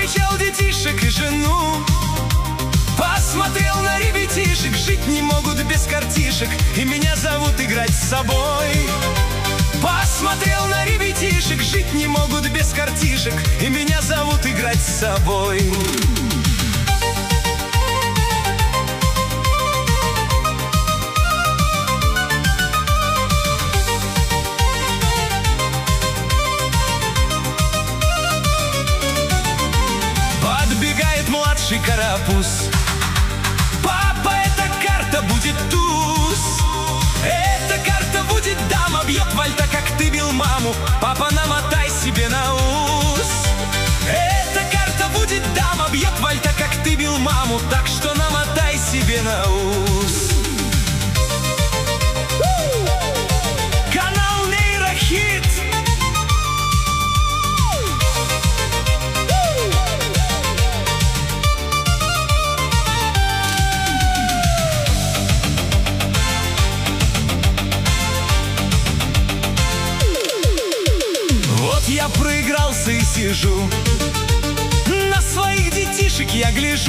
встречал детишек и жену, посмотрел на ребятишек, жить не могут без картишек, и меня зовут играть с собой. Посмотрел на ребятишек, жить не могут без картишек, и меня зовут играть с собой. Подбегает младший карапуз: папа, эта карта будет туз. Эта карта будет дама, бьет вальта, как ты бил маму. Папа, намотай себе на ус. Эта карта будет дама, бьет вальта, как ты бил маму. Так что намотай себе на ус. Канал Нейрохит. Я проигрался и сижу, на своих детишек я гляжу,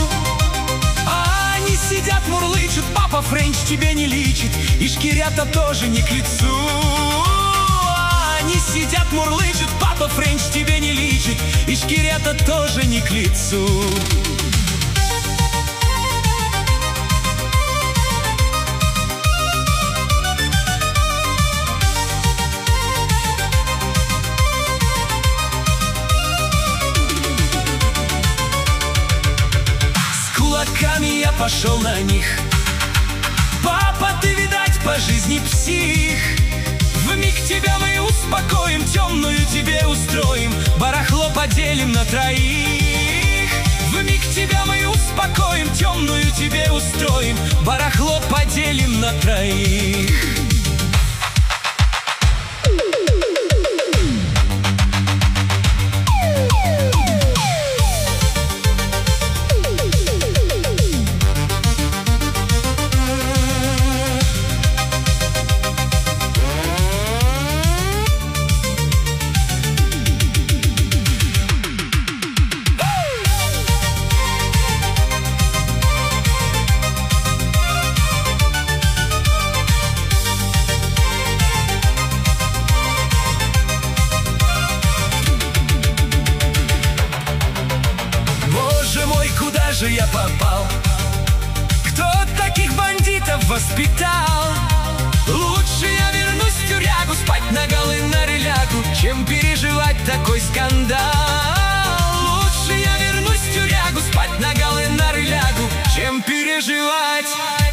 а они сидят, мурлычут: папа Френч тебе не личит, и шкирята тоже не к лицу. А они сидят, мурлычут: папа Френч тебе не личит, и шкирята тоже не к лицу. Я пошел на них: папа, ты, видать, по жизни псих. Вмиг тебя мы успокоим, темную тебе устроим, барахло поделим на троих. Вмиг тебя мы успокоим, темную тебе устроим, барахло поделим на троих. Куда же я попал? Кто таких бандитов воспитал? Лучше я вернусь в тюрягу, спать на голы на релягу, чем переживать такой скандал. Лучше я вернусь в тюрягу, спать на голы на релягу, чем переживать